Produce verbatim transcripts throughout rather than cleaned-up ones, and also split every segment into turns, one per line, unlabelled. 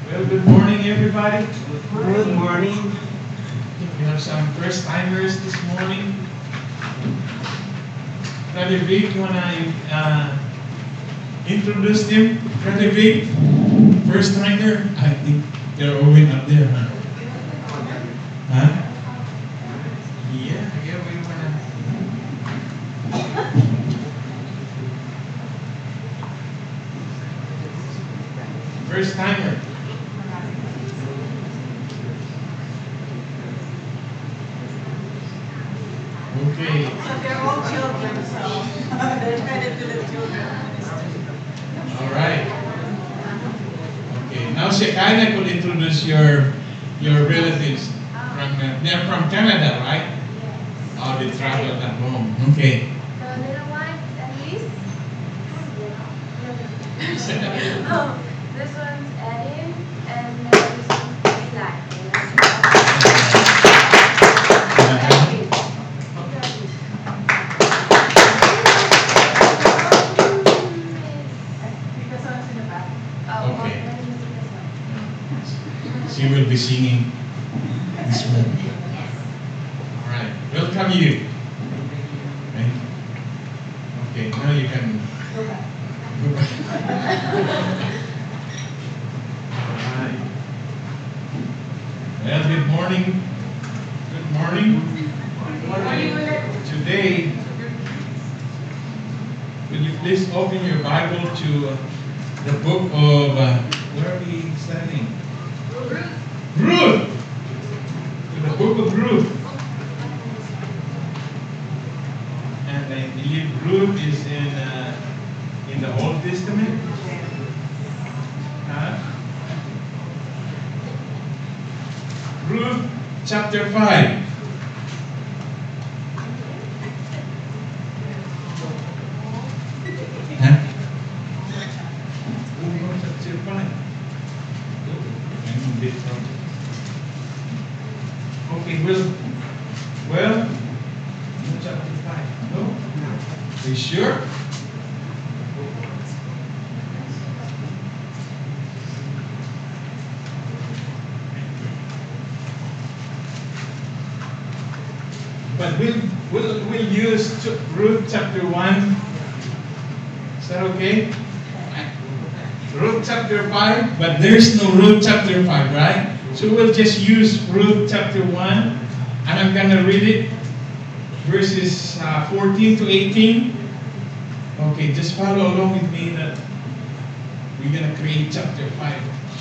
Well, good morning, everybody.
Good morning.
We have some first timers this morning. Brother Vic, you wanna uh, introduce them? Brother Vic, first timer. I think they're all way up there, huh? Huh? Yeah, yeah, we wanna. First timer. Okay.
So they're all children, so they're headed to the children ministry.
All right. Okay. Now, Shekinah could introduce your your relatives from uh, they're from Canada, right? Oh, they traveled at home. Okay.
The little one, Elise. Oh, this one's Eddie, and this one's Eli.
Because I was in the back.
Oh,
Okay.
let me see this one.
She will be singing this morning.
Yes.
All right. Welcome you. Okay. Okay. Now you can
Go back.
go back. All right. Well, good morning. Good morning.
What are you doing?
Today, will you please open your Bible to uh, the book of, uh, where are we studying? Ruth! To the book of Ruth. And I believe Ruth is in, uh, in the Old Testament. Huh? Ruth chapter five. Huh? Ruth chapter five. Oh, I'm a bit wrong. Okay, well, well, Ruth chapter five. No? Are you sure? But we'll, we'll, we'll use ch- Ruth chapter one. Is that okay? Ruth chapter five, but there's no Ruth chapter five, right? So we'll just use Ruth chapter one, and I'm going to read it, verses uh, fourteen to eighteen. Okay, just follow along with me that we're going to create chapter five.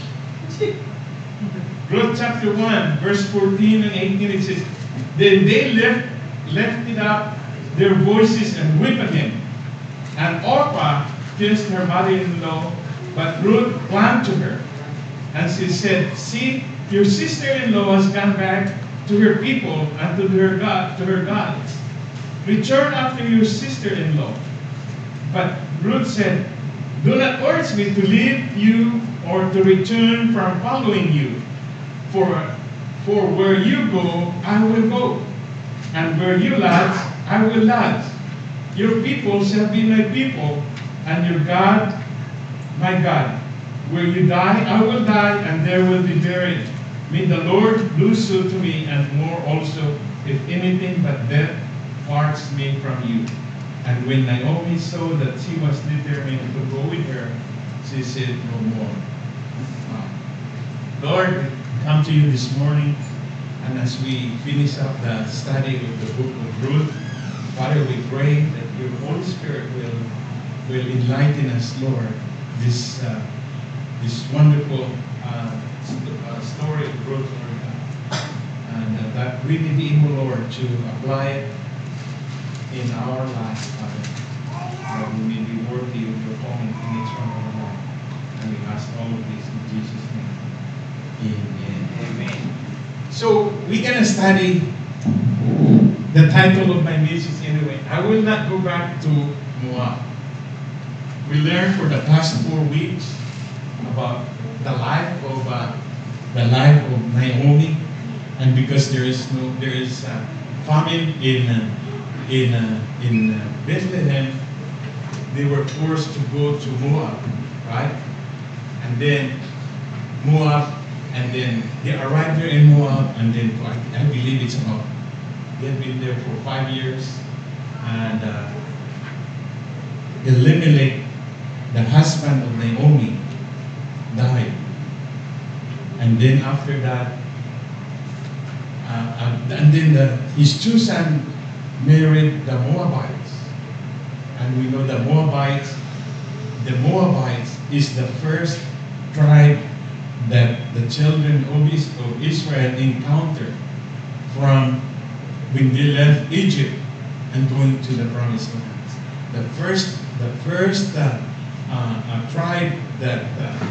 Ruth chapter one, verse fourteen and eighteen, it says, Then they left, lifted up their voices and wept again. And Orpah kissed her mother-in-law, but Ruth clung to her. And she said, See, your sister-in-law has gone back to her people and to her God, to her gods. Return after your sister-in-law. But Ruth said, Do not urge me to leave you or to return from following you. For, for where you go, I will go. And where you lodge, I will lodge. Your people shall be my people, and your God, my God. Where you die, I will die, and there will be buried. May the Lord do so to me, and more also, if anything but death parts me from you. And when Naomi saw that she was determined to go with her, she said no more. Wow. Lord, we come to you this morning, and as we finish up the study of the book of Ruth, Father, we pray that your Holy Spirit will, will enlighten us, Lord, this uh, this wonderful uh, st- uh, story of Ruth, Lord God. And uh, that we may be able, Lord, to apply it in our life, Father. That we may be worthy of your calling in each one of our life. And we ask all of this in Jesus' name. Amen. Amen. So we're going to study the title of my message anyway. I will not go back to Moab. We learned for the past four weeks about the life of uh, the life of Naomi, and because there is no there is uh, famine in uh, in uh, in uh, Bethlehem, they were forced to go to Moab, right? And then Moab, and then they arrived there in Moab, and then I, I believe it's about, they've been there for five years, and uh, Elimelech, the husband of Naomi, died. And then after that, uh, uh, and then the, his two sons married the Moabites. And we know the Moabites, the Moabites is the first tribe that the children of Is- of Israel encountered from when they left Egypt and going to the promised land. The first, the first uh, uh, uh, tribe that uh,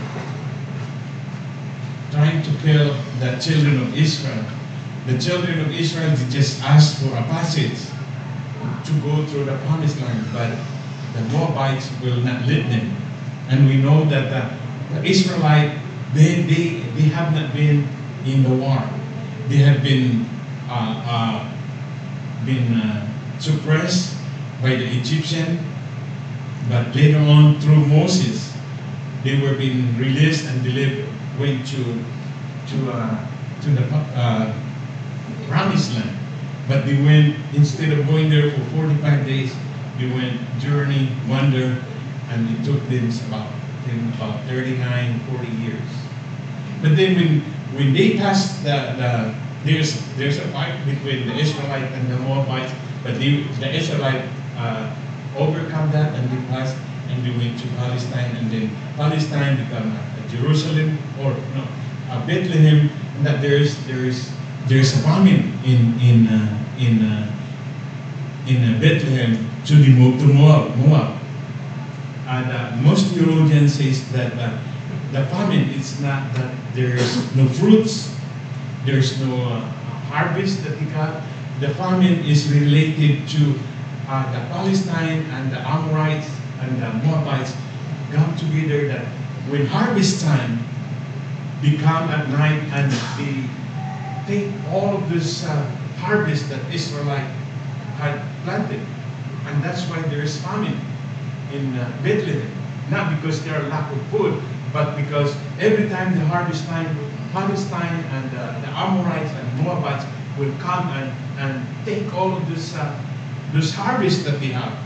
trying to kill the children of Israel. The children of Israel they just asked for a passage to go through the promised land, but the Moabites will not let them. And we know that the, the Israelite they, they they have not been in the war. They have been uh, uh, been uh, suppressed by the Egyptian, but later on through Moses, they were being released and delivered, went to to uh, to the uh, promised land. But they went, instead of going there for forty-five days, they went journey, wander, and it took them about them about thirty-nine, forty years. But then when when they passed the, the there's there's a fight between the Israelite and the Moabites, but the, the Israelite uh, overcome that and they passed and they went to Palestine, and then Palestine become a, a Jerusalem or no a Bethlehem. And that there's there's there's a famine in in uh, in uh, in uh, Bethlehem, so they moved to Moab. Moab. And uh, most theologians says that uh, the famine is not that there's no fruits, there's no uh, harvest that they got. The famine is related to uh, the Palestine and the Amorites and the Moabites got together that when harvest time they come at night and they take all of this uh, harvest that Israelite had planted. And that's why there is famine in uh, Bethlehem. Not because there are lack of food, but because every time the harvest time, Palestine and uh, the Amorites and Moabites will come and, and take all of this uh, this harvest that they have.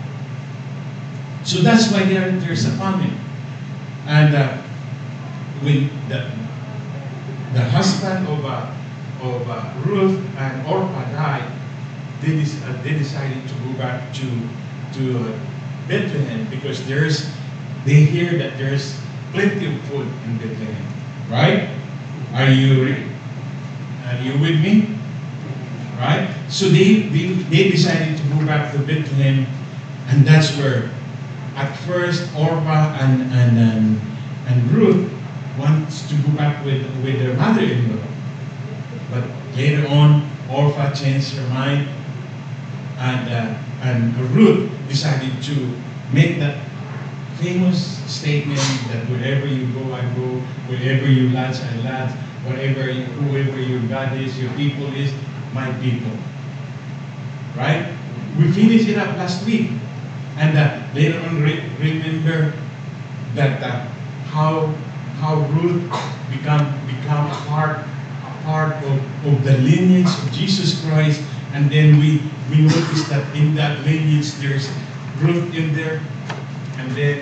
So that's why there, there's a famine. And uh, when the, the husband of, uh, of uh, Ruth and Orpah died, they, des- uh, they decided to go back to, to uh, Bethlehem because there's they hear that there's plenty of food in Bethlehem, right? Are you re- are you with me? Right? So they, they they decided to go back to Bethlehem, and that's where at first Orpah and and and, and Ruth wants to go back with, with their mother-in-law. But later on Orpah changed her mind, and uh, and Ruth decided to make that famous statement that wherever you go, I go, wherever you lads, I lads, whatever you, whoever your God is, your people is, my people. Right? We finished it up last week. And uh, later on, re- remember that uh, how how Ruth become become a part a part of, of the lineage of Jesus Christ. And then we we notice that in that lineage there's Ruth in there. And then,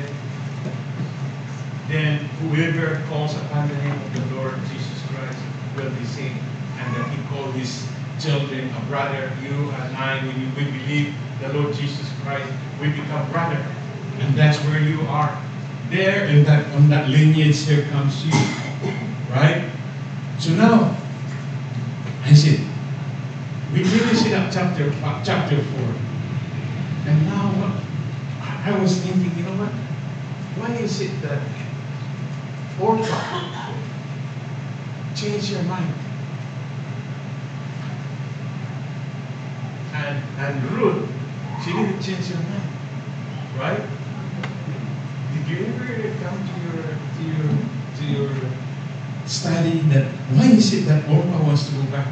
then whoever calls upon the name of the Lord Jesus Christ will be saved. And that He called His children a brother. You and I, when you, we believe the Lord Jesus Christ, we become brother. And that's where you are. There in that on that lineage, here comes you, right? So now, I said, we finished it up chapter chapter four, and now what? I was thinking, you know what? Why is it that Orpah changed her mind? And and Ruth, she didn't change her mind. Right? Did you ever come to your to your to your study that why is it that Orpah wants to go back?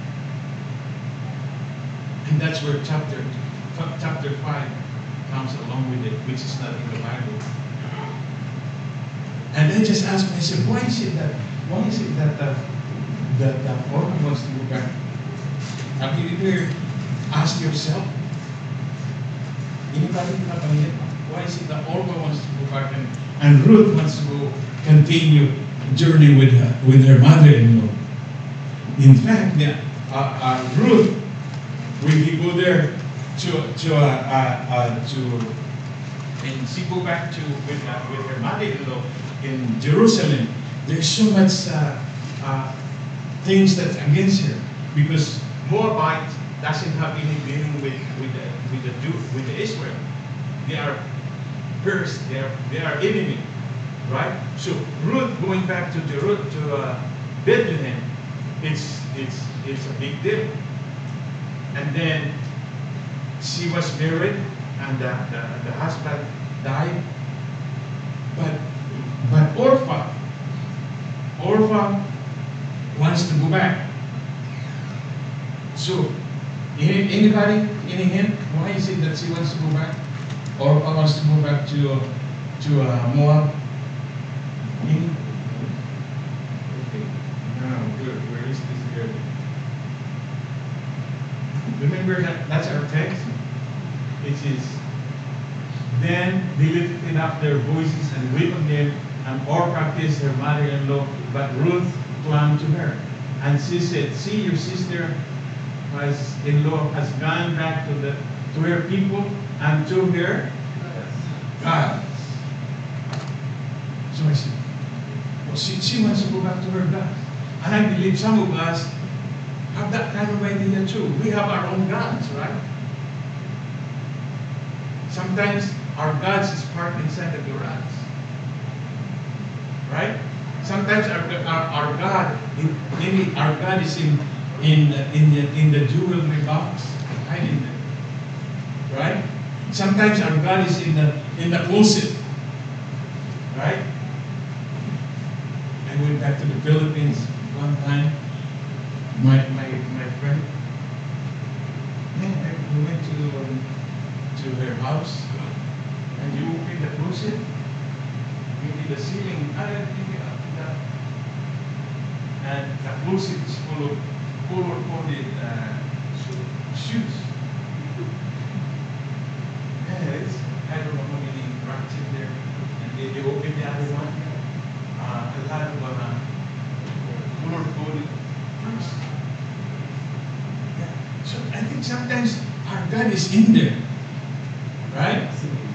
And that's where chapter chapter five comes along with it, which is not in the Bible. And I just asked myself, why is it that, why is it that the, that the Orpah wants to go back? Have you ever asked yourself? Anybody napansin? Why is it that Orpah wants to go back and, and Ruth wants to go continue journey with her, with her mother-in-law? In fact, yeah, uh, uh, Ruth, when he go there to to uh, uh, uh, to, and she go back to with uh, with her mother-in-law in Jerusalem, there's so much uh, uh, things that's against her because Moabite doesn't have any dealing with with the, with the Jew, with the Israel. They are cursed. They are they are enemy, right? So Ruth going back to Jeru- to uh, Bethlehem, it's it's it's a big deal. And then she was married, and the, the, the husband died. But but Orpah, Orpah wants to go back. So, any, anybody, any hint? Why is it that she wants to go back? Orpah wants to go back to to uh, Moab. Any? Okay. No, good. Where is this good? Remember that that's our text. It is. Then they lifted up their voices and wept on them, and Orpah kissed her mother-in-law, but Ruth clung to her. And she said, "See, your sister has in-law has gone back to the to her people and to her gods." So I said, well, she, she wants to go back to her gods. And I believe some of us have that kind of idea too. We have our own gods, right? Sometimes our gods is parked inside the garage, right? Sometimes our, our, our God, in, maybe our God is in in in the in the jewelry box, hiding there, right? Sometimes our God is in the in the closet, right? I went back to the Philippines one time. My my my friend, man, we went to um, to her house, and you open the closet, maybe the ceiling, uh, maybe up to that, and the closet is full of color-coded uh, shoes. Yeah, it's, I don't know how many racks in there, and they, they open the other one, uh, a lot of uh, color-coded shoes. So I think sometimes our God is in there, right?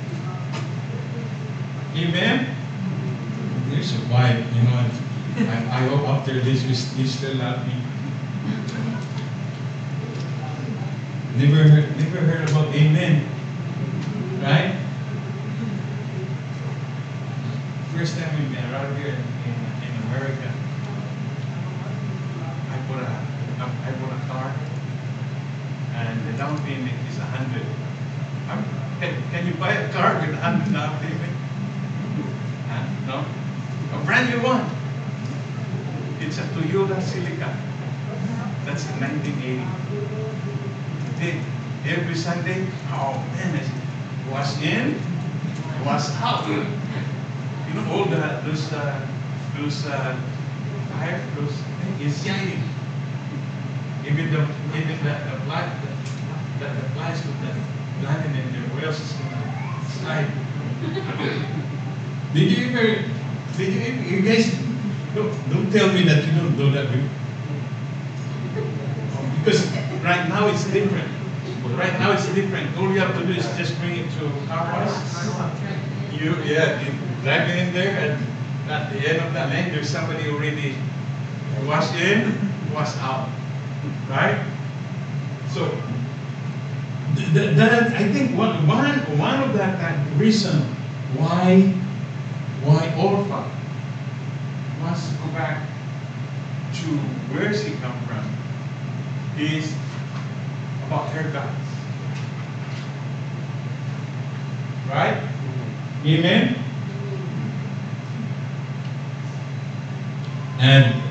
Amen? There's a quiet, you know. I, I hope after this you, you still love me. Never heard, never heard about amen, right? First time we met around here in, in, in America, I bought a, I bought a car. And the down payment is a hundred. Um, can, can you buy a car with a hundred down payment? Huh? No? A brand new one. It's a Toyota Celica. That's in nineteen eighty. Then every Sunday, oh man, I was in, was out. You know all the those uh, those uh, tire, those is shining. Even the even the the black the, the, the plastic that landed in there, where else is gonna slide? Did you ever did you ever you guys don't don't tell me that you don't do that with, oh, because right now it's different. Right now it's different. All you have to do is just bring it to car wash. You yeah, you drive it in there, and at the end of that lane there's somebody already wash in, wash out. Right? So th- th- that I think one one one of that, that reason why why Orpah wants to go back to where she come from is about her gods. Right? Amen? And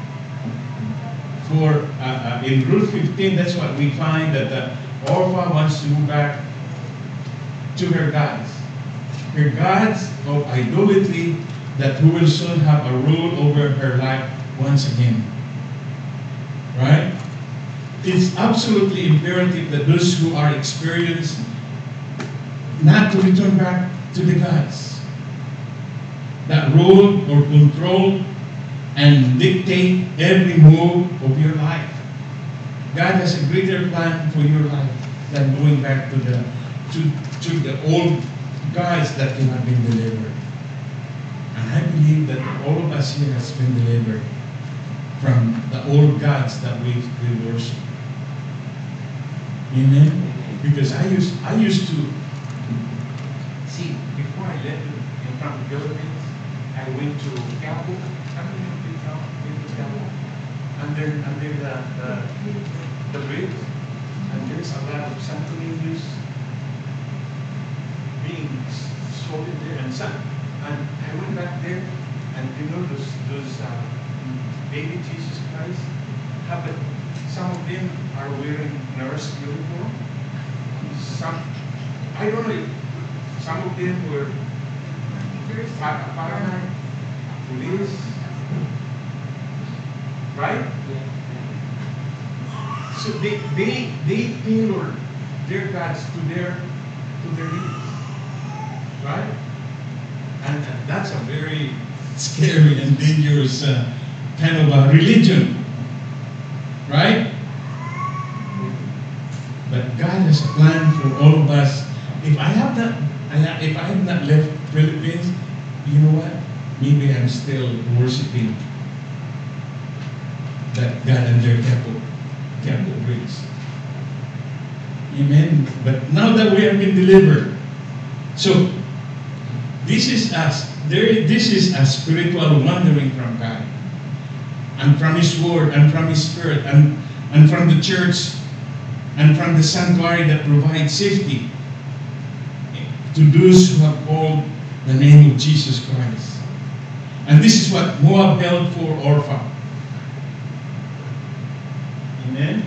for uh, uh, in Ruth fifteen, that's what we find that uh, Orpah wants to go back to her gods. Her gods of idolatry that who will soon have a rule over her life once again. Right? It's absolutely imperative that those who are experienced not to return back to the gods that rule or control and dictate every move of your life. God has a greater plan for your life than going back to the to, to the old gods that you have been delivered. And I believe that all of us here has been delivered from the old gods that we, we worship. Amen? Because I used I used to see before I left in from the Philippines, I went to Quiapo. I don't know if you know been to Quiapo. Under under the the, the bridge, and there's a lot of Santo Niños being sold there, and some, and I went back there, and you know those those uh, baby Jesus Christ, have it, some of them are wearing nurse uniform. Some, I don't know, some of them were fire, fireman, police, right? So they they they tailor their gods to their to their needs, right? And, and that's a very scary and dangerous uh, kind of a religion, right? But God has a plan for all of us. If I have not, I have, if I have not left Philippines, you know what? Maybe I'm still worshiping that God under Quiapo, Quiapo Bridge. Amen. But now that we have been delivered, so this is us. There, this is a spiritual wandering from God, and from His Word, and from His Spirit, and and from the church, and from the sanctuary that provides safety to those who have called the name of Jesus Christ. And this is what Moab held for Orpha. Amen?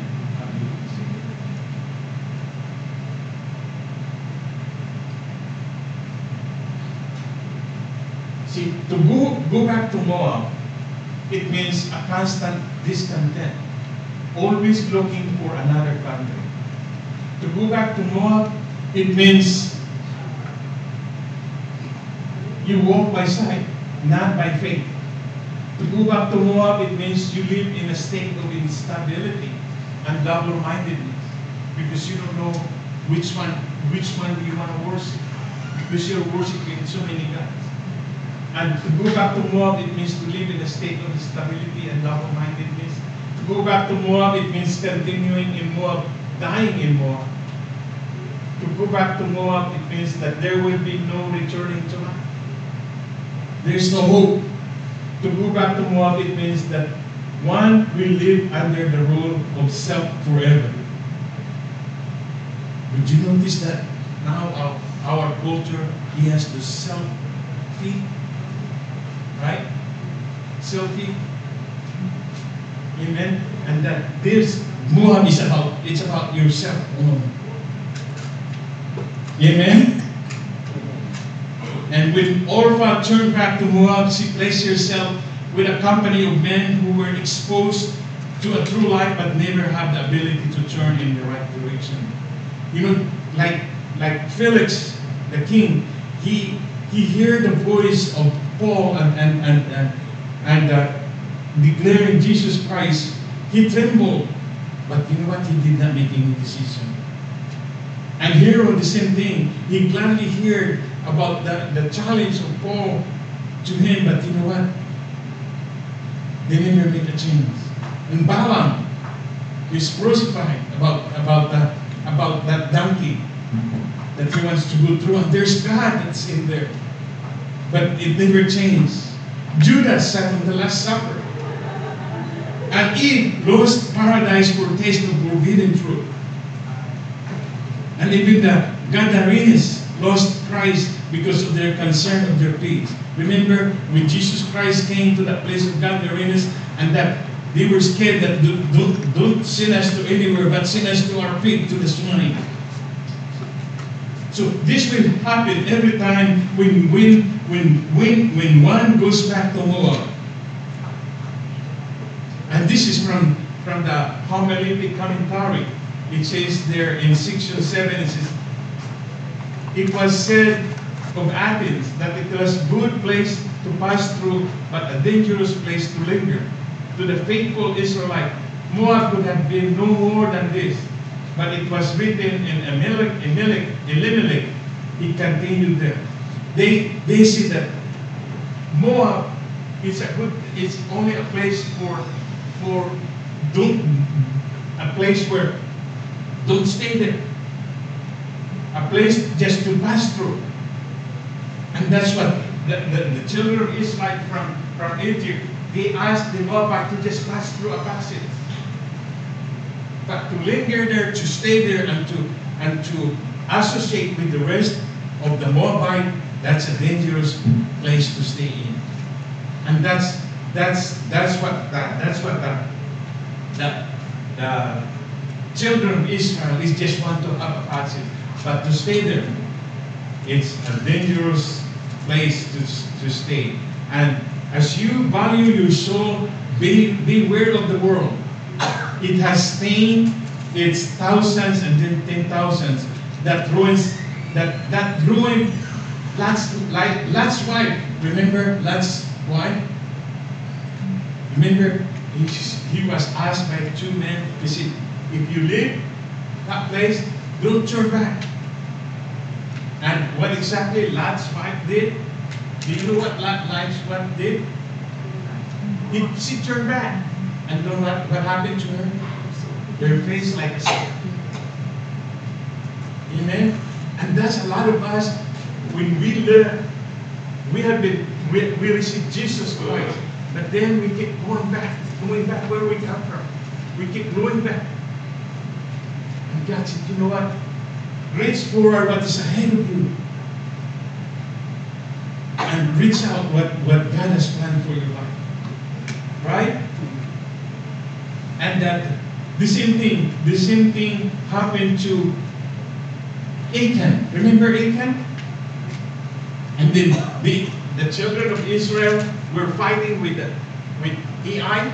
See, to go, go back to Moab, it means a constant discontent, always looking for another country. To go back to Moab, it means you walk by sight, not by faith. To go back to Moab, it means you live in a state of instability and double-mindedness, because you don't know which one, which one do you want to worship, because you're worshiping so many gods. And to go back to Moab, it means to live in a state of instability and double-mindedness. To go back to Moab, it means continuing in Moab, dying in Moab. To go back to Moab, it means that there will be no returning to life. There's no hope. To go back to Moab, it means that one will live under the rule of self forever. Would you notice that now our, our culture, he has the selfie, right? Selfie. Amen. And that this Moab is about, it's about yourself alone. Amen. And when Orpha turned back to Moab, she placed herself with a company of men who were exposed to a true life but never had the ability to turn in the right direction. You know, like like Felix, the king, he he heard the voice of Paul and and and and, and uh, declaring Jesus Christ. He trembled, but you know what? He did not make any decision. And here on the same thing, he gladly heard about the, the challenge of Paul to him, but you know what? They never made a change. And Balaam is crucified about, about, that, about that donkey that he wants to go through. And there's God that's in there. But it never changed. Judas sat on the Last Supper. And Eve lost paradise for taste of forbidden fruit. And even the Gadarenes lost Christ because of their concern of their pigs. Remember when Jesus Christ came to that place of Gadarenes, and that they were scared that don't, don't send us to anywhere, but send us to our pig, to the swine. So this will happen every time when when when when when one goes back to Moab. And this is from from the homiletic commentary. It says there in section seven, it says, it was said of Athens that it was a good place to pass through, but a dangerous place to linger. To the faithful Israelite, Moab could have been no more than this. But it was written in Elimelech, Elimelech, Elimelech, he continued there. They they see that Moab is a good, it's only a place for for don't a place where don't stay there. A place just to pass through. And that's what the, the, the children of Israel from, from Egypt, they asked the Moabite to just pass through a passage. But to linger there, to stay there, and to and to associate with the rest of the Moabite, that's a dangerous place to stay in. And that's that's that's what that, that's what the, the the children of Israel is just want to have a passage, but to stay there, it's a dangerous place to to stay. And as you value your soul, be beware of the world. It has stained its thousands and then ten thousands that ruins that that ruined Lot's like Lot's wife. Remember Lot's wife? Remember he, he was asked by two men. He said, "If you leave that place, don't turn back." And what exactly Lot's wife did? Do you know what Lot, Lot's wife did? He, she turned back. And know what, what happened to her? Their face like a stone. Amen? And that's a lot of us, when we learn, we have been, we, we received Jesus Christ, but then we keep going back, going back where we come from. We keep going back. And God said, you know what? Reach forward what is ahead of you. And reach out what, what God has planned for your life. Right? And that the same thing, the same thing happened to Achan. Remember Achan? And then the, the children of Israel were fighting with the, with Ai.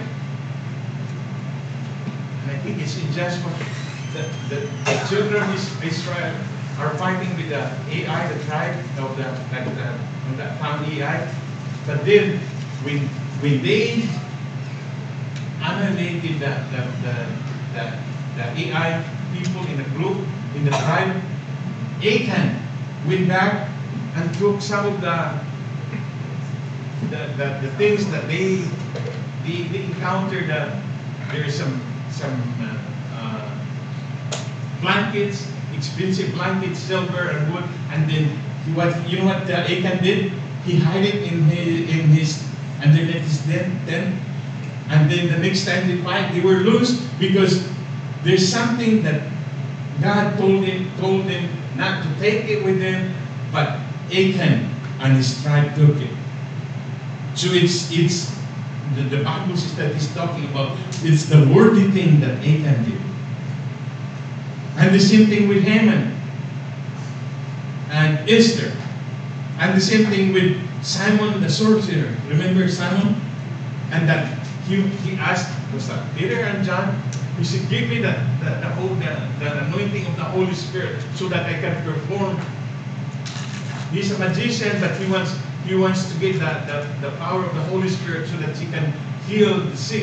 And I think it's in Joshua. The, the, the children of Israel are fighting with the Ai, the tribe of the that the, of that town Ai. But then when when they annihilated the, the, the, the, the Ai people in the group, in the tribe, Achan went back and took some of the the, the, the things that they they, they encountered. Uh, there is some some uh, uh, blankets, expensive blankets, silver and wood, and then he was, you know what uh, Achan did? He hid it in his in his underneath his tent. And then the next time they fight, they were loose because there's something that God told him, told them not to take it with them, but Achan and his tribe took it. So it's it's the, the Bible says that he's talking about, it's the worthy thing that Achan did. And the same thing with Haman and Esther. And the same thing with Simon the sorcerer. Remember Simon? And that He, he asked, was that Peter and John? He said, give me the, the, the, whole, the, the anointing of the Holy Spirit so that I can perform. He's a magician, but he wants he wants to get the, the, the power of the Holy Spirit so that he can heal the sick.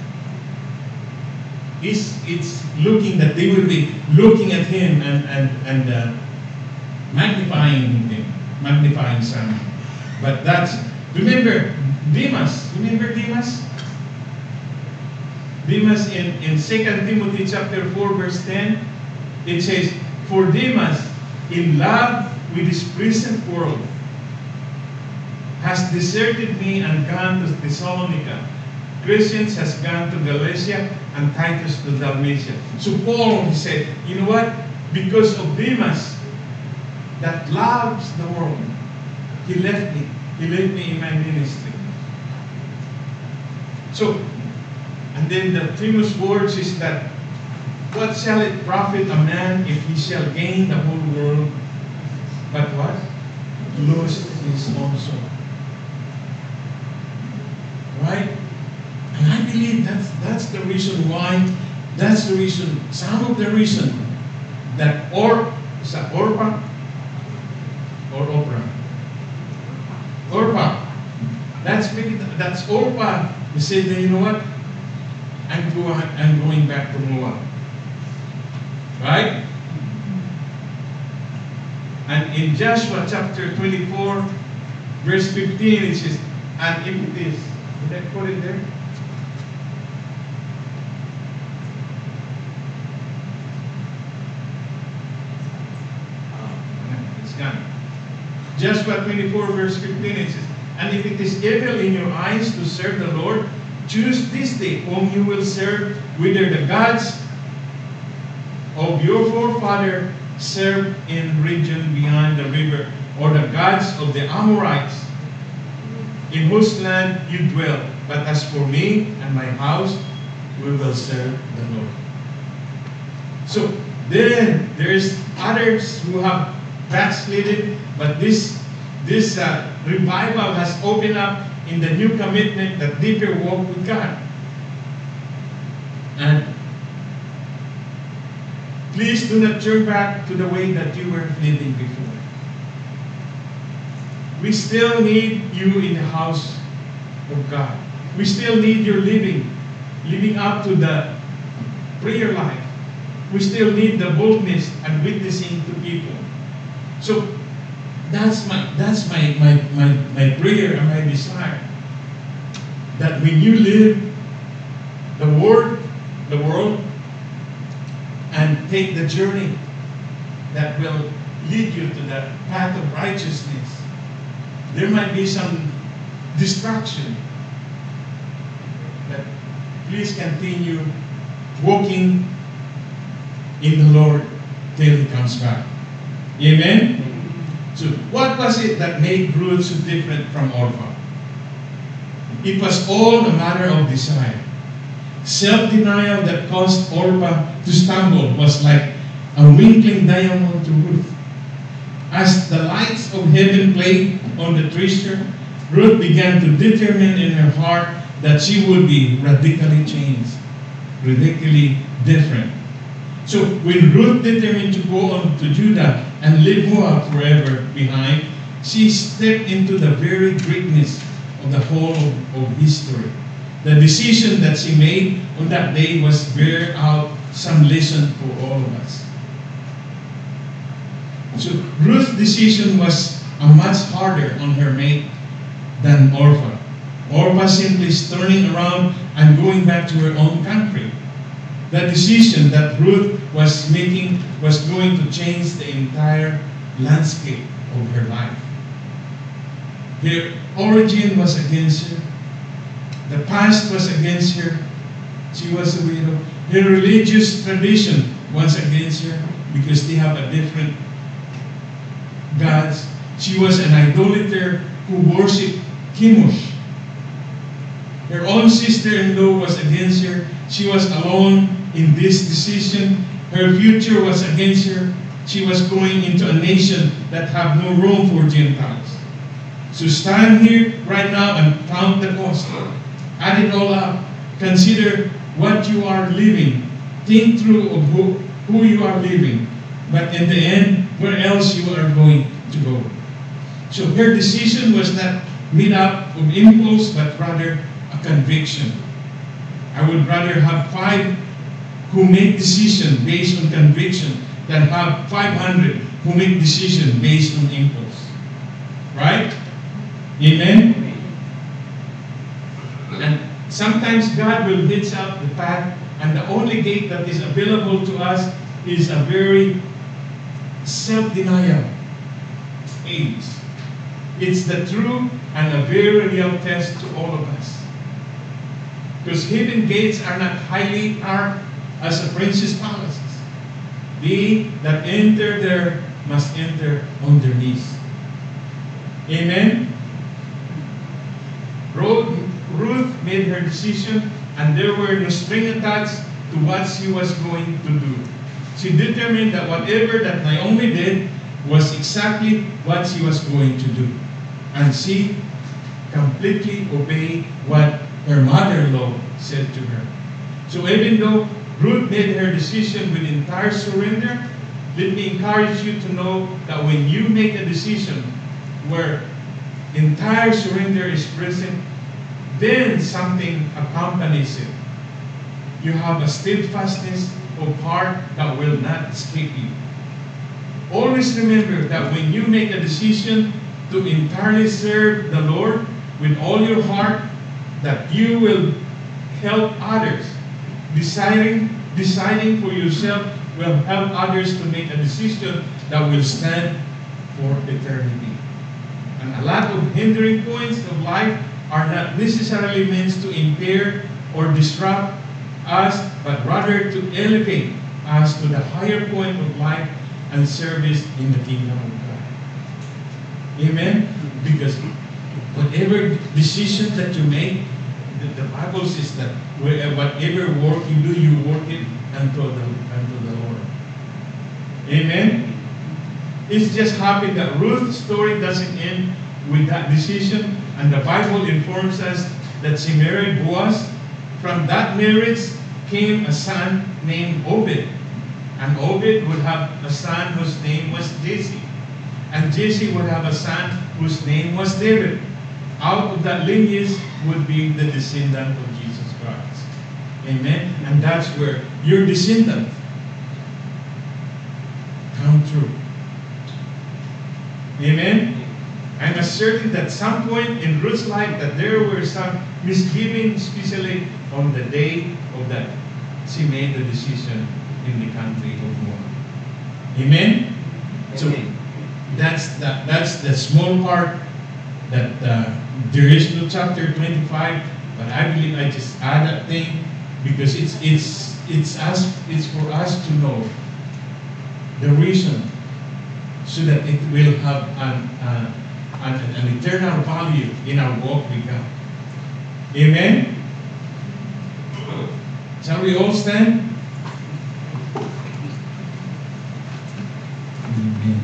He's, it's looking that they will be looking at him and, and, and uh, magnifying him, magnifying Simon. But that's, remember Demas, remember Demas? Demas in, in Second Timothy chapter four verse ten, it says, for Demas, in love with this present world, has deserted me and gone to Thessalonica. Crescens has gone to Galatia and Titus to Dalmatia. So Paul, he said, you know what? Because of Demas, that loves the world, he left me. He left me in my ministry. So, and then the famous words is that, what shall it profit a man if he shall gain the whole world but what? Lost his own soul. Right? And I believe that's that's the reason why, that's the reason, some of the reason that or is that Orpah or Oprah? Orpah. That's maybe that's Orpah. He said that, you know what? I'm going I'm going back to Moab. Right? And in Joshua chapter twenty-four, verse fifteen, it says, and if it is, did I put it there? Oh, it's gone. Joshua twenty-four, verse fifteen, it says, and if it is evil in your eyes to serve the Lord, choose this day whom you will serve, whether the gods of your forefather served in region beyond the river, or the gods of the Amorites, in whose land you dwell. But as for me and my house, we will serve the Lord. So then there's others who have backslidden, but this this uh, revival has opened up in the new commitment, the deeper walk with God. And please do not turn back to the way that you were living before. We still need you in the house of God. We still need your living, living up to the prayer life. We still need the boldness and witnessing to people. So that's my that's my my, my, my prayer and my desire. That when you live the word, the world, and take the journey that will lead you to the path of righteousness, there might be some distraction. But please continue walking in the Lord till He comes back. Amen? So, what was it that made Ruth so different from Orpah? It was all a matter of desire. Self-denial that caused Orpah to stumble was like a winkling diamond to Ruth. As the lights of heaven played on the treasure, Ruth began to determine in her heart that she would be radically changed, radically different. So when Ruth determined to go on to Judah and leave Moab forever behind, she stepped into the very greatness of the whole of, of history. The decision that she made on that day was bear out some lesson for all of us. So Ruth's decision was a much harder on her mate than Orpah. Orpah simply turning around and going back to her own country. The decision that Ruth was making was going to change the entire landscape of her life. Her origin was against her. The past was against her. She was a widow. Her religious tradition was against her because they have a different gods. She was an idolater who worshipped Chemosh. Her own sister-in-law was against her. She was alone in this decision. Her future was against her. She was going into a nation that had no room for Gentiles. So stand here right now and count the cost. Add it all up. Consider what you are living. Think through of who, who you are living. But in the end, where else you are going to go. So her decision was not made up of impulse, but rather a conviction. I would rather have five who make decision based on conviction than have five hundred who make decision based on impulse. Right? Amen? And sometimes God will hitch up the path, and the only gate that is available to us is a very self-denial age. It's the true and a very real test to all of us. Because hidden gates are not highly arched as a prince's palaces. They that enter there must enter on their knees. Amen? Ruth made her decision, and there were no string attached to what she was going to do. She determined that whatever that Naomi did, was exactly what she was going to do. And she completely obeyed what her mother-in-law said to her. So even though Ruth made her decision with entire surrender, let me encourage you to know that when you make a decision where entire surrender is present, then something accompanies it. You have a steadfastness of heart that will not escape you. Always remember that when you make a decision to entirely serve the Lord with all your heart, that you will help others. Deciding, deciding for yourself will help others to make a decision that will stand for eternity. And a lot of hindering points of life are not necessarily meant to impair or disrupt us, but rather to elevate us to the higher point of life and service in the kingdom of God. Amen? Because whatever decision that you make, the, the Bible says that whatever work you do, you work it unto the, unto the Lord. Amen? It's just happy that Ruth's story doesn't end with that decision, and the Bible informs us that she married Boaz. From that marriage came a son named Obed. And Obed would have a son whose name was Jesse. And Jesse would have a son whose name was David. Out of that lineage would be the descendant of Jesus Christ. Amen? And that's where your descendant come true. Amen? I'm certain that some point in Ruth's life that there were some misgivings, especially on the day of that she made the decision in the country of Moab. Amen? Amen. So that's the, that's the small part that uh, there is no chapter twenty-five, but I believe I just add that thing because it's it's it's us it's for us to know the reason so that it will have an, uh, an, an eternal value in our walk with God. Amen? Shall we all stand? Amen.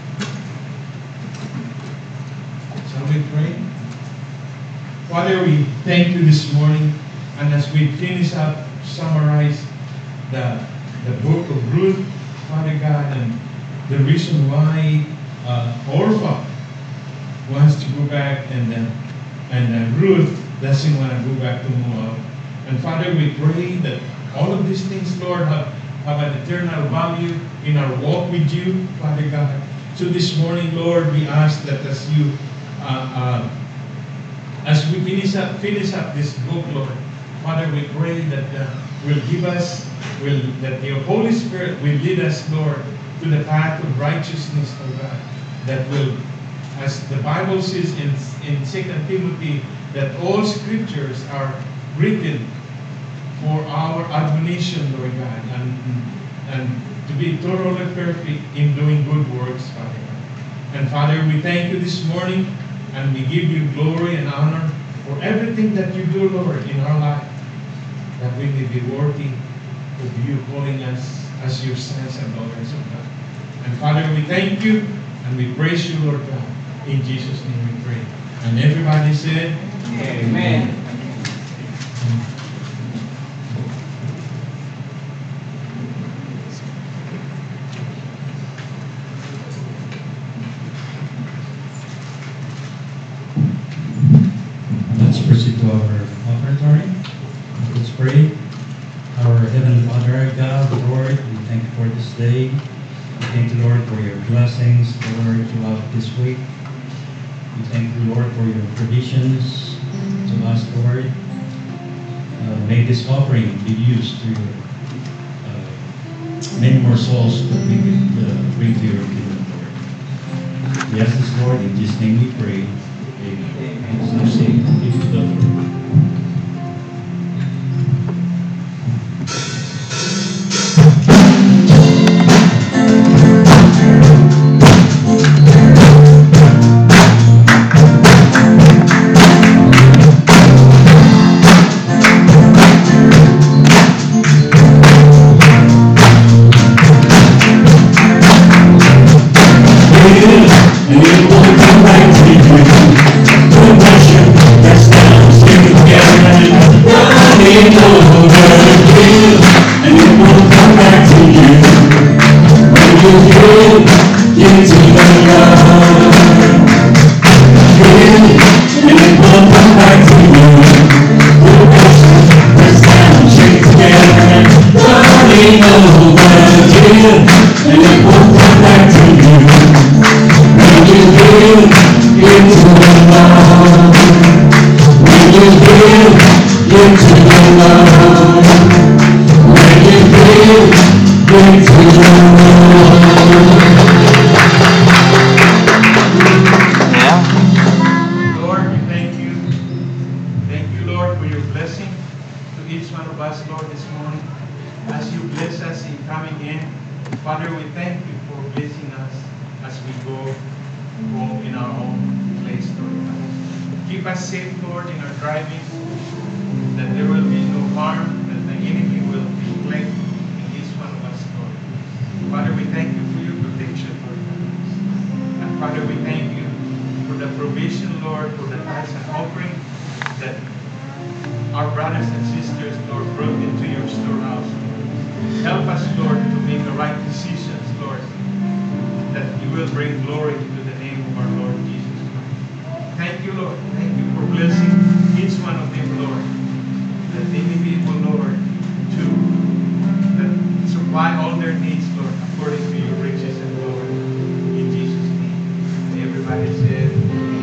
Shall we pray? Father, we thank you this morning, and as we finish up, summarize the, the book of Ruth, Father God, and the reason why uh, Orpha wants to go back and uh, and uh, Ruth doesn't want to go back to Moab. And Father, we pray that all of these things, Lord, have, have an eternal value in our walk with you, Father God. So this morning, Lord, we ask that as you, uh, uh, as we finish up, finish up this book, Lord, Father, we pray that uh, will give us, will that your Holy Spirit will lead us, Lord, to the path of righteousness, oh God, that will, as the Bible says in, in Second Timothy, that all scriptures are written for our admonition, Lord God, and, and to be thoroughly perfect in doing good works, Father God. And Father, we thank you this morning, and we give you glory and honor for everything that you do, Lord, in our life, that we may be worthy of you calling us as your sons and daughters of God. And Father, we thank you, and we praise you, Lord God. In Jesus' name we pray. And everybody said, Amen.
Let's proceed to our offertory. Let's pray. Our Heavenly Father, God, Lord, we thank you for this day. We thank you, Lord, for your blessings, Lord, throughout this week. We thank you, Lord, for your provisions to us, Lord. Uh, may this offering be used to uh, many more souls that we could uh, bring to your kingdom, Lord. We ask this, Lord, in Jesus' name we pray. Amen. Amen. So, say, give to the Lord.
running over you, and it will come back to you. When you give, give to the Lord. Give, and it will come back to you. The precious, press down, shake together, running over you, and it will come back to you. When you give, give to the Lord. When you give, give to the Lord. When you give, give to the Lord.
Lord, we thank you. Thank you, Lord, for your blessing to each one of us, Lord, this morning. As you bless us in coming in, Father, we thank you for blessing us as we go home in our own place, Lord. Keep us safe, Lord, in our driving, that there will be no harm, that the enemy will reflect in each one of us, Lord. Father, we thank you for your protection, Lord. And Father, we thank you for the provision, Lord, for the tithes and offering that our brothers and sisters, Lord, brought into your storehouse, Lord. Help us, Lord, to make the right decisions, Lord, that you will bring glory to the name of our Lord Jesus Christ. Thank you, Lord. Thank you for blessing each one of them, Lord, that they may be able, Lord, to that supply all their needs, Lord, according